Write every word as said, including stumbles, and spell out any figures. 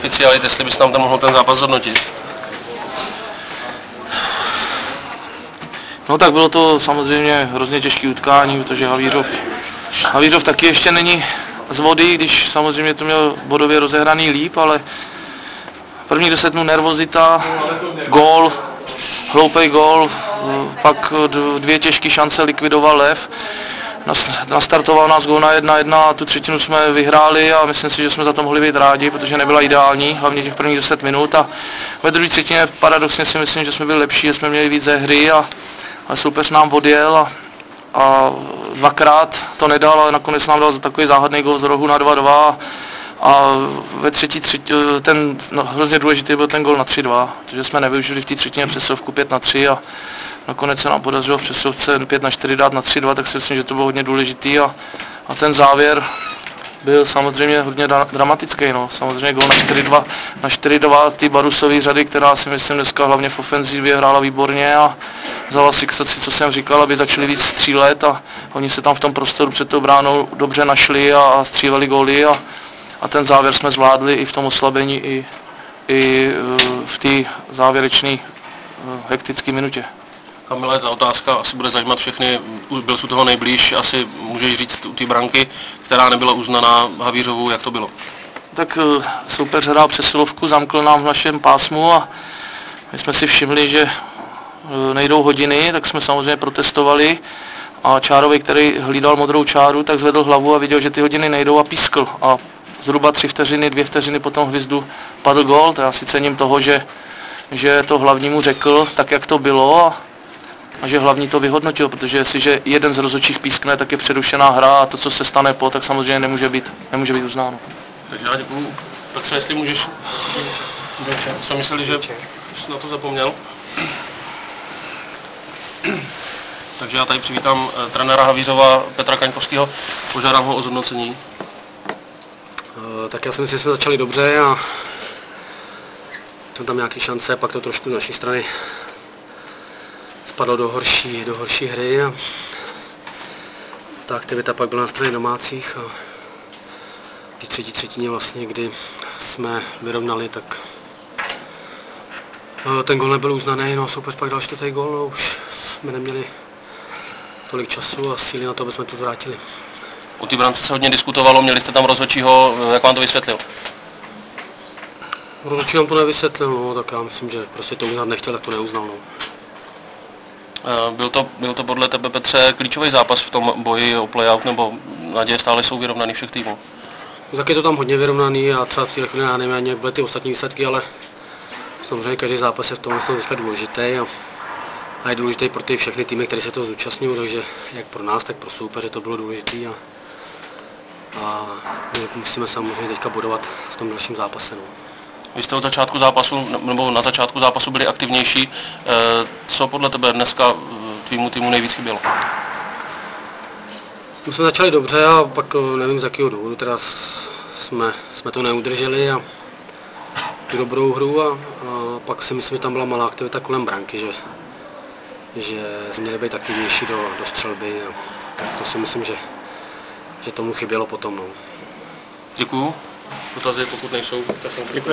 Oficiálit, jestli bys nám tam mohl ten zápas zhodnotit. No tak bylo to samozřejmě hrozně těžké utkání, protože Havířov, Havířov taky ještě není z vody, když samozřejmě to měl bodově rozehraný líp, ale první deset minut nervozita, gól, hloupej gól, pak dvě těžké šance likvidoval Lev. Nastartoval nás gól na jedna jedna a tu třetinu jsme vyhráli a myslím si, že jsme za to mohli být rádi, protože nebyla ideální, hlavně těch prvních deset minut a ve druhé třetině paradoxně si myslím, že jsme byli lepší, že jsme měli víc ze hry a, a soupeř nám odjel a, a dvakrát to nedal, ale nakonec nám dal takový záhadný gól z rohu na dva dva a ve třetí třetí, ten no, hrozně důležitý byl ten gól na tři dva, protože jsme nevyužili v té třetině přesilovku pět na tři a nakonec se nám podařilo v přesilovce pět na čtyři dát na tři dva, tak si myslím, že to bylo hodně důležitý a, a ten závěr byl samozřejmě hodně da, dramatický. No. Samozřejmě gól na čtyři dva, na čtyři dva ty Barusový řady, která si myslím dneska hlavně v ofenzivě hrála výborně a vzala si, co jsem říkal, aby začali víc střílet a oni se tam v tom prostoru před tou bránou dobře našli a, a stříleli góly a, a ten závěr jsme zvládli i v tom oslabení, i, i v té závěrečné hektické minutě. Kamile, ta otázka asi bude zajímat všechny, byl jsi u toho nejblíž, asi můžeš říct u té branky, která nebyla uznaná Havířovu, jak to bylo? Tak soupeř hrál přesilovku, zamkl nám v našem pásmu a my jsme si všimli, že nejdou hodiny, tak jsme samozřejmě protestovali a Čárovi, který hlídal modrou čáru, tak zvedl hlavu a viděl, že ty hodiny nejdou a pískl a zhruba tři vteřiny, dvě vteřiny po tom hvězdu padl gól, to já si cením toho, že, že to hlavnímu řekl tak, jak to bylo a a že hlavní to vyhodnotil, protože jestliže jeden z rozhodčích pískne, tak je přerušená hra a to, co se stane po, tak samozřejmě nemůže být, nemůže být uznáno. Takže já děkuju. Petře, jestli můžeš... Co mysleli, že jsi na to zapomněl? Takže já tady přivítám trenéra Havířova Petra Kaňkovského, požádám ho o zhodnocení. Tak já si myslím, že jsme začali dobře a jsou tam nějaké šance, pak to trošku z naší strany spadlo do horší, do horší hry a ta aktivita pak byla na straně domácích a v třetí třetině vlastně, kdy jsme vyrovnali, tak ten gól nebyl uznaný, no soupeř pak dal čtvrtý gól, no už jsme neměli tolik času a síly na to, aby jsme to zvrátili. U té brance se hodně diskutovalo, měli jste tam rozhodčího, jak vám to vysvětlil? Rozhodčí nám to nevysvětlil, no, tak já myslím, že prostě to uznat nechtěl, tak to neuznal. No. Byl to, byl to podle tebe, Petře, klíčový zápas v tom boji o playout, nebo naděje stále jsou vyrovnaný všech týmů? No, tak je to tam hodně vyrovnaný a třeba v těch chvíli já nevím ani, jak byly ty ostatní výsledky, ale samozřejmě každý zápas je v tom teďka důležitý a, a je důležitý pro ty všechny týmy, které se toho zúčastňují, takže jak pro nás, tak pro soupeře to bylo důležité a, a my musíme samozřejmě teďka bodovat v tom dalším zápase. No. Vy jste od začátku zápasu, nebo na začátku zápasu byli aktivnější. Co podle tebe dneska tvýmu týmu nejvíc chybělo? My jsme začali dobře a pak nevím z jakého důvodu, teda jsme, jsme to neudrželi a tu dobrou hru a, a pak si myslím, že tam byla malá aktivita kolem branky, že, že jsme měli být aktivnější do, do střelby a to si myslím, že, že tomu chybělo potom. No. Děkuju. Dotazy, pokud nejsou, tak jsem